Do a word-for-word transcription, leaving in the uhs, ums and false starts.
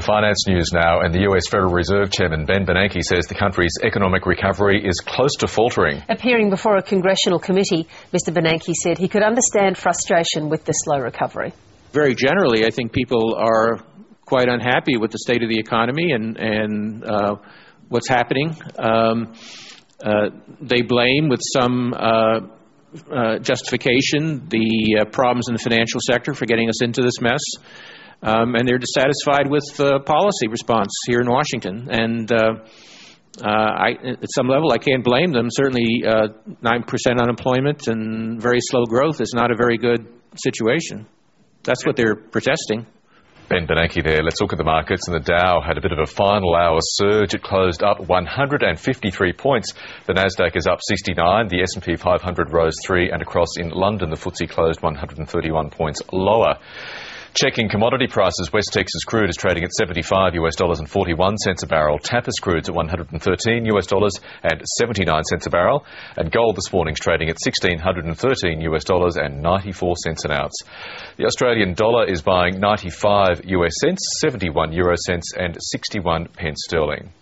to finance news now, and the U S Federal Reserve Chairman Ben Bernanke says the country's economic recovery is close to faltering. Appearing before a congressional committee, Mister Bernanke said he could understand frustration with the slow recovery. Very generally, I think people are quite unhappy with the state of the economy and, and uh, what's happening. Um, uh, they blame, with some uh, uh, justification, the uh, problems in the financial sector for getting us into this mess. Um, and they're dissatisfied with the uh, policy response here in Washington. And uh, uh, I, at some level, I can't blame them. Certainly, uh, nine percent unemployment and very slow growth is not a very good situation. That's what they're protesting. Ben Bernanke there. Let's look at the markets. And the Dow had a bit of a final hour surge. It closed up one hundred fifty-three points. The Nasdaq is up sixty-nine. The S and P five hundred rose three. And across in London, the F T S E closed one hundred thirty-one points lower. Checking commodity prices, West Texas crude is trading at seventy-five US dollars and forty-one cents a barrel. Tapis crude's at one hundred thirteen US dollars and seventy-nine cents a barrel. And gold this morning's trading at one thousand six hundred thirteen US dollars and ninety-four cents an ounce. The Australian dollar is buying ninety-five US cents, seventy-one euro cents and sixty-one pence sterling.